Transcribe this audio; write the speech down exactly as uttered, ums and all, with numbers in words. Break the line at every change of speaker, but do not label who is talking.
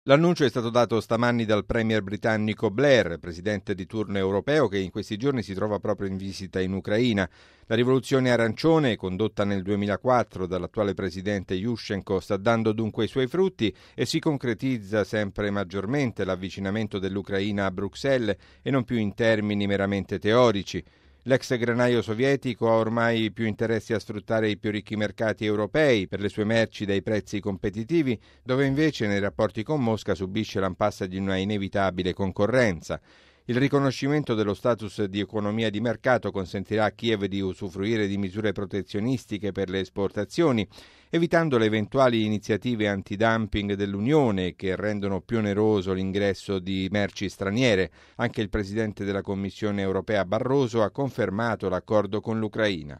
L'annuncio è stato dato stamanni dal premier britannico Blair, presidente di turno europeo, che in questi giorni si trova proprio in visita in Ucraina. La rivoluzione arancione, condotta nel duemilaquattro dall'attuale presidente Yushchenko, sta dando dunque i suoi frutti e si concretizza sempre maggiormente l'avvicinamento dell'Ucraina a Bruxelles e non più in termini meramente teorici. L'ex granaio sovietico ha ormai più interessi a sfruttare i più ricchi mercati europei per le sue merci dai prezzi competitivi, dove invece nei rapporti con Mosca subisce l'impasse di una inevitabile concorrenza. Il riconoscimento dello status di economia di mercato consentirà a Kiev di usufruire di misure protezionistiche per le esportazioni, evitando le eventuali iniziative antidumping dell'Unione che rendono più oneroso l'ingresso di merci straniere. Anche il presidente della Commissione europea Barroso ha confermato l'accordo con l'Ucraina.